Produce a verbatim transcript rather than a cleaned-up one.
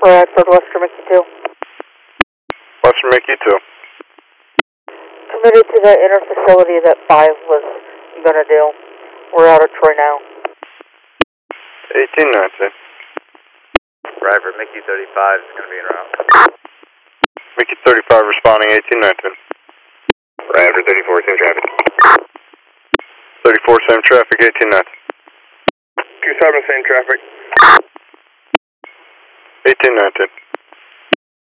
Bradford, Western Mickey two. Western Mickey two. Committed to that inner facility that five was going to do. We're out of Troy now. eighteen nineteen. Bradford, Mickey thirty-five is going to be en route. Mickey thirty-five responding, eighteen nineteen. Bradford, thirty-four, same traffic. thirty-four, same traffic, eighteen nineteen. Q seven, same traffic. eighteen nineteen.